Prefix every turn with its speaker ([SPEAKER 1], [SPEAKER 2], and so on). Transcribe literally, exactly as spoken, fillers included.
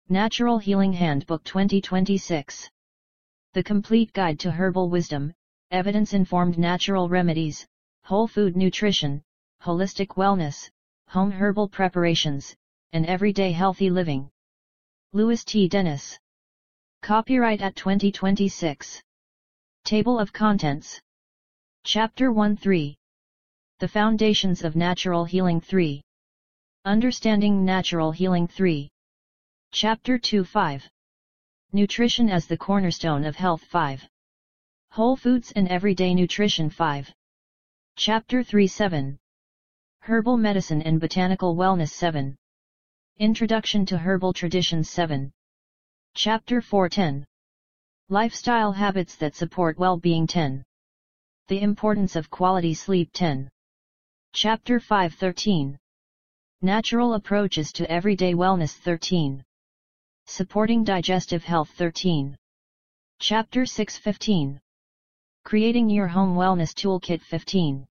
[SPEAKER 1] Natural Healing Handbook twenty twenty-six. The Complete Guide to Herbal Wisdom, Evidence-Informed Natural Remedies, Whole Food Nutrition, Holistic Wellness, Home Herbal Preparations, and Everyday Healthy Living. Louis T. Dennis. Copyright at twenty twenty-six. Table of Contents. Chapter one three. The Foundations of Natural Healing three. Understanding Natural Healing three. Chapter two five. Nutrition as the Cornerstone of Health five. Whole Foods and Everyday Nutrition five. Chapter three seven. Herbal Medicine and Botanical Wellness seven. Introduction to Herbal Traditions seven. Chapter four ten. Lifestyle Habits that Support Well-Being ten. The Importance of Quality Sleep ten. Chapter five thirteen. Natural Approaches to Everyday Wellness thirteen. Supporting Digestive Health thirteen. Chapter six fifteen. Creating Your Home Wellness Toolkit fifteen.